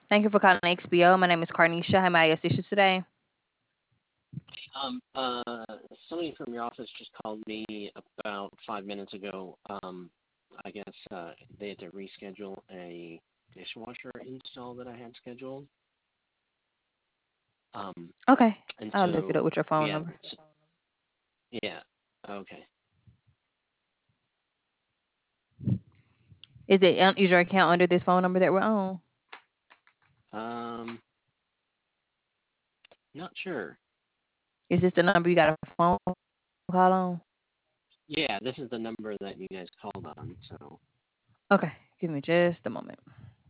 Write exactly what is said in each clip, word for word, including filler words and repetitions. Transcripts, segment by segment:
Thank you for calling X B O. My name is Carnisha. How may I assist you today? Um, uh, Somebody from your office just called me about five minutes ago. Um, I guess uh, they had to reschedule a dishwasher install that I had scheduled. Um, Okay. and I'll look it so, up with your phone yeah, number. s yeah, okay. Is it um, is your account under this phone number that we're on? Um, Not sure. Is this the number you got a phone call on? Yeah, this is the number that you guys called on. So, Okay. Give me just a moment.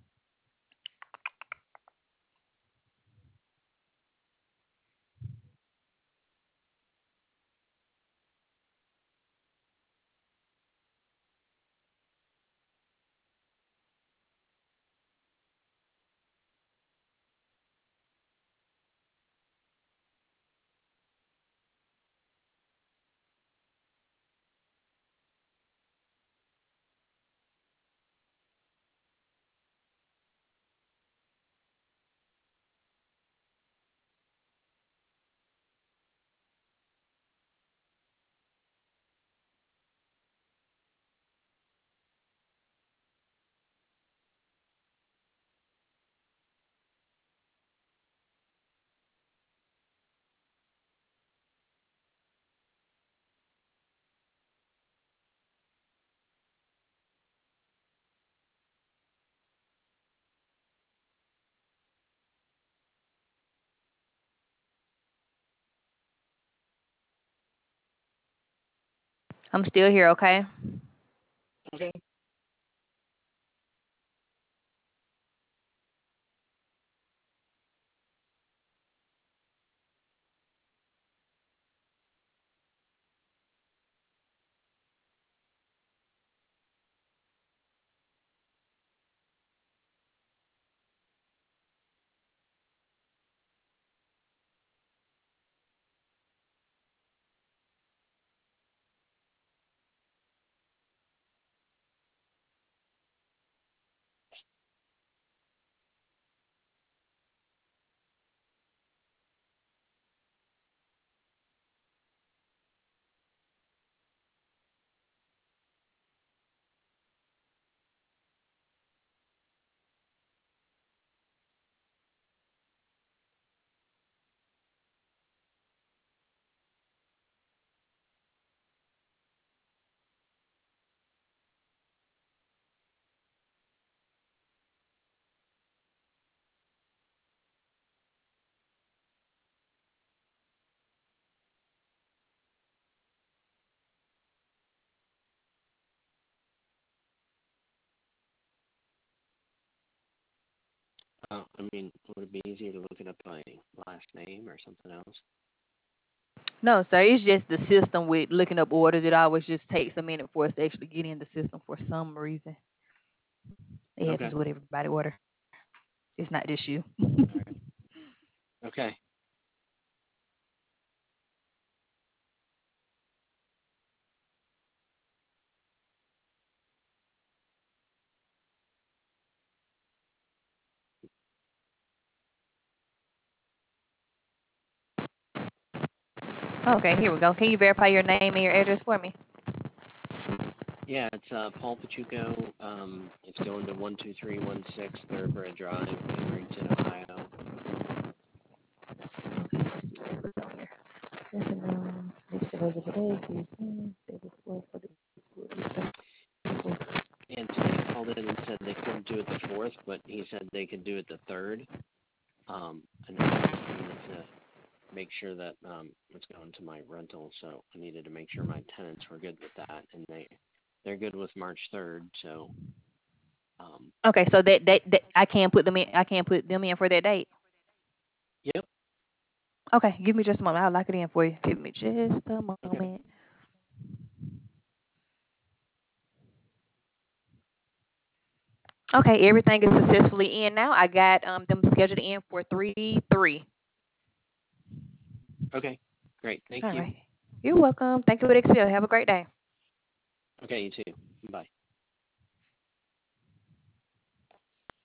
I'm still here, okay? okay. Uh, I mean, would it be easier to look it up by last name or something else? No, sir. It's just the system with looking up orders. It always just takes a minute for us to actually get in the system for some reason. It happens Okay. with everybody order. It's not just you. All right. Okay. Okay, here we go. Can you verify your name and your address for me? Yeah, it's uh, Paul Pachuco. Um, it's going to one two three one six Thoroughbred Drive, Cambridgeton, Ohio. Okay, let's see what we got here. Second round, next available day, Tuesday, February fourth for the And somebody called in and said they couldn't do it the fourth, but he said they could do it the third. Um, and I just needed to make sure that um, it's going to my rental, so I needed to make sure my tenants were good with that, and they they're good with March third. So, um, Okay, so that, that that I can't put them in. I can't put them in for that date. yep. Okay, give me just a moment. I'll lock it in for you. Give me just a Okay. moment. Okay, everything is successfully in now. I got um them scheduled in for three three. Okay. Great. Thank All you. right. You're welcome. Thank you for the X P O. Have a great day. Okay. You too. Bye.